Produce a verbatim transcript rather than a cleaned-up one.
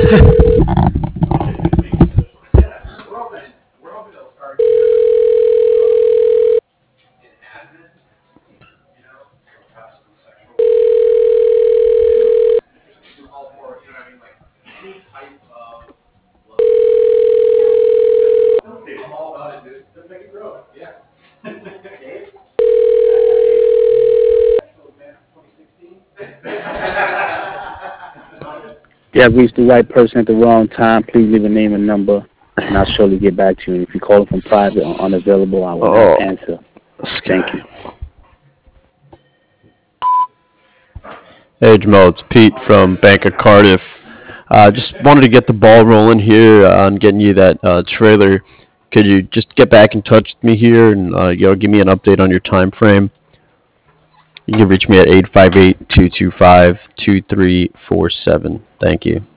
You have reached the right person at the wrong time. Please leave a name and number, and I'll surely get back to you. And if you call from private or unavailable, I will not Oh, answer. this Thank guy. you. Hey, Jamal, it's Pete from Bank of Cardiff. Uh, just wanted to get the ball rolling here on getting you that uh, trailer. Could you just get back in touch with me here and uh, you know, give me an update on your time frame? You can reach me at eight five eight, two two five, two three four seven. Thank you.